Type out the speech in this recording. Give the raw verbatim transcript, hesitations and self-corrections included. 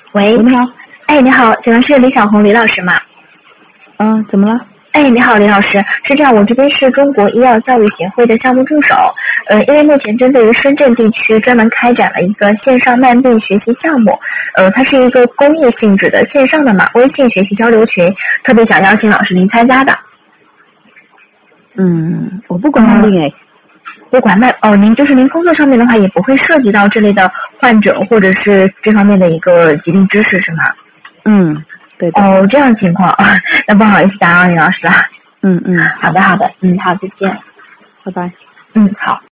喂， 你好。 哎，你好，请问是李小红李老师吗？ 嗯，怎么了？ 哎，你好，李老师，是这样，我这边是中国医药教育协会的项目助手，呃，因为目前针对于深圳地区专门开展了一个线上慢病学习项目，呃，它是一个公益性质的线上的嘛微信学习交流群，特别想邀请老师您参加的。 嗯，我不管慢病哎。 不管慢哦，您就是您工作上面的话也不会涉及到这类的患者或者是这方面的一个疾病知识是吗？ 嗯，对的。 哦，这样情况，那不好意思打扰李老师了。 嗯嗯， 好的好的，嗯，好，再见， 拜拜。 嗯，好。